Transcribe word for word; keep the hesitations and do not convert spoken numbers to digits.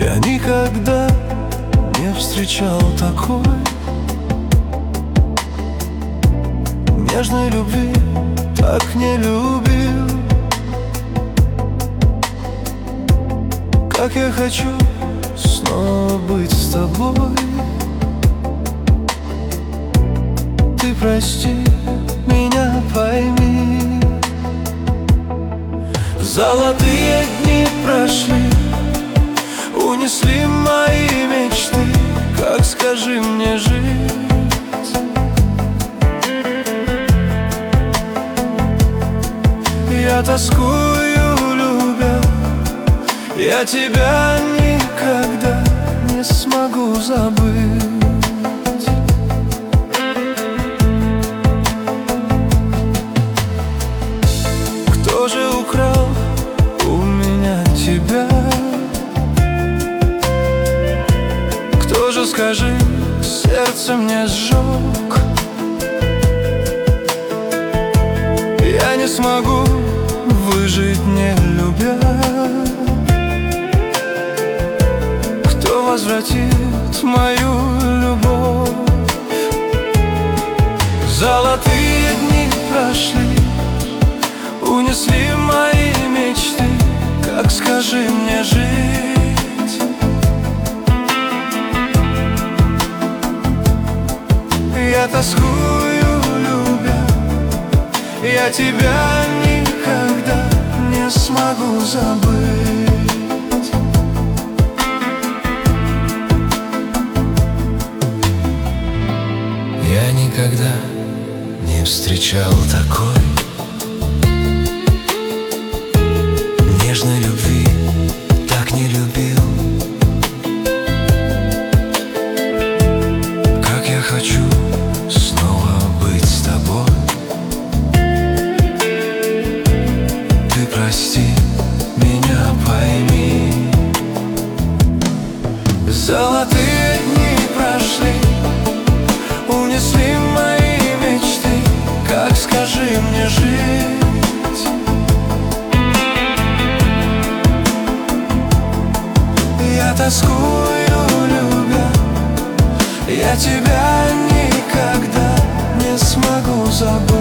Я никогда не встречал такой нежной любви, так не любил. Как я хочу снова быть с тобой. Ты прости меня, пойми. Золотые дни прошли, унесли мои мечты. Как, скажи мне, жить? Я тоскую, любя, я тебя никогда не смогу забыть. Кто же украл у меня тебя? Кто же, скажи, сердце мне сжег? Я не смогу выжить, не любя. Кто возвратит мою любовь? Золотые дни прошли, унесли мои мечты. Как, скажи мне, жить? Я тоскую, любя, я тебя никогда не смогу забыть. Я никогда не встречал такой нежной любви, так не любил. Как я хочу снова быть с тобой. Ты прости меня, пойми. Золотые дни прошли, унесли мои мечты. Как, скажи мне, жить? Я тоскую, любя, я тебя никогда не смогу забыть.